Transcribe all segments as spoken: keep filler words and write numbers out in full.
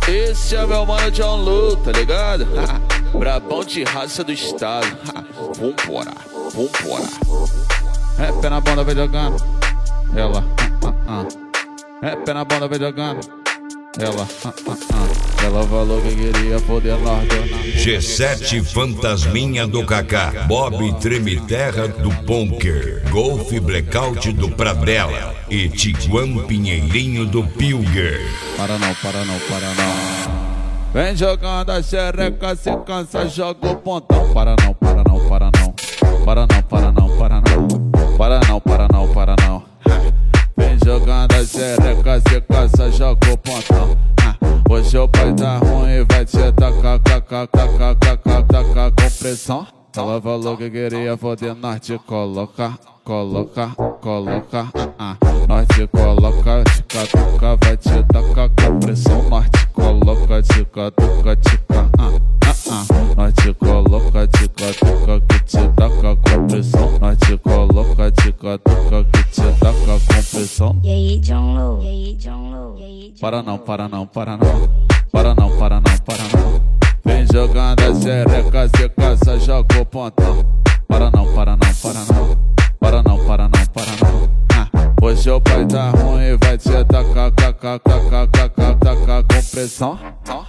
Esse é meu mano John Lu, tá ligado? Brabão de raça do estado. Vambora, vambora. É pé na bunda, vai jogando. Ela, ah, ah, ah. É pé na bunda, vai jogando. Ela, ah, ah, ah. Ela falou que queria poder nós donar. G sete Fantasminha do Kaká, Bob Treme Terra do Ponker, Golf Blackout do Pradela e Tiguan Pinheirinho do Pilger. Para não, para não, para não. Vem jogando a xereca, se cansa, joga o pontão. Para não, para não, para não. Para não, para não, para não. Para não, para não, para não. Vem jogando a xereca, se cansa, joga o pontão. Hoje o pai tá ruim, vai te tacar, tacar, tacar, tacar, tacar com pressão. Ela falou que queria foder, nós te colocar, colocar, colocar. Ah, nós te coloca, tica, tuca, vai te tacar com pressão. Nós te coloca, tica, tuca, tica. Ah, ah, ah. Nós te coloca, tica, tuca, que te taca com pressão. Nós te coloca, tica, tuca, que te taca com pressão. E aí, John Lu? E aí, John Lu? E aí, John Para não, para não, para não. Para não, para não, para não. Vem jogando a xereca, se caça, joga o pontão. Para não, para não, para não. Para não, para não, para não. Ah, hoje o pai tá ruim, vai te tacar, tacar, tacar, tacar, tacar com pressão.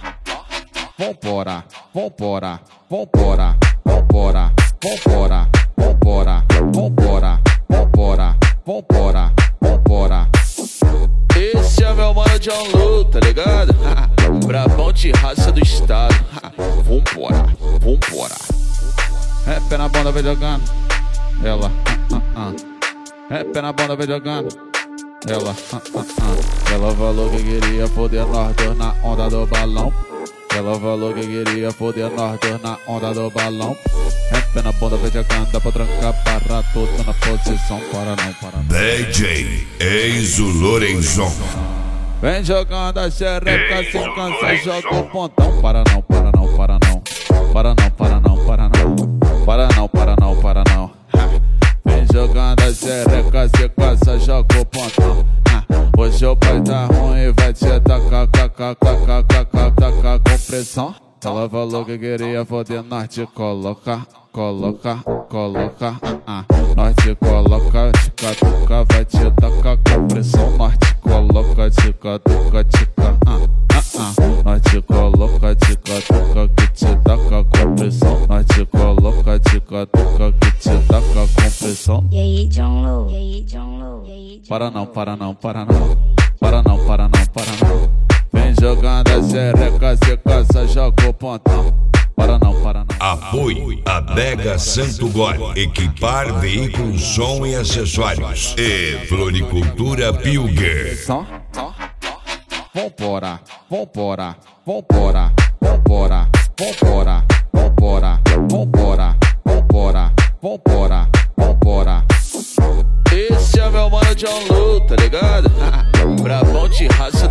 Vambora, vambora, vambora, vambora, vambora, vambora, vambora, vambora, vambora, vambora. Esse é meu mano John Lu, tá ligado? Brabão de raça do estado. Vambora, vambora. É pé na bunda, vai jogando. Ela, ah, ah, ah. É pé na bunda, vai jogando. Ela, ah, ah, ah. Ela falou que queria foder nós dois na onda do balão. Ela falou que queria foder nós dois na onda do balão. É pé na bunda, vai jogando. Dá pra trancar, para tudo na posição. Para não, para não. D J Enzo Lorenzon. Vem jogando a xereca, se cansa, joga o pontão. Para não, para não, para não. Para não, para não, para não. Para não, para não, para não. Vem jogando a xereca, se cansa, joga o pontão. Hoje o pai tá ruim, vai te tacar, tacar, tacar, tacar, tacar com pressão. Ela falou que queria foder, nós te colocar, colocar, colocar. Ah, nós te coloca, tica, tuca, vai te tacar com pressão. Nós te coloca, tica, tuca, tica. Ah, ah, ah. Nós te coloca, tica, tuca, que te taca com pressão. Nós te coloca, tica, tuca, que te taca com pressão. E aí, John Lu? E aí, John Lu? E aí, John Para não, para não, para não. Para não, para não, para não. Vem jogando a xereca, se caça, joga o pontão. Para não, para não. Apoio Adega Santo Gole, equipar veículos, som e acessórios. E Floricultura Pilger. Vambora, vambora, vambora, vambora, vambora, vambora, vambora, vambora, vambora, vambora. Esse é meu mano John Lu, tá ligado? Brabão de raça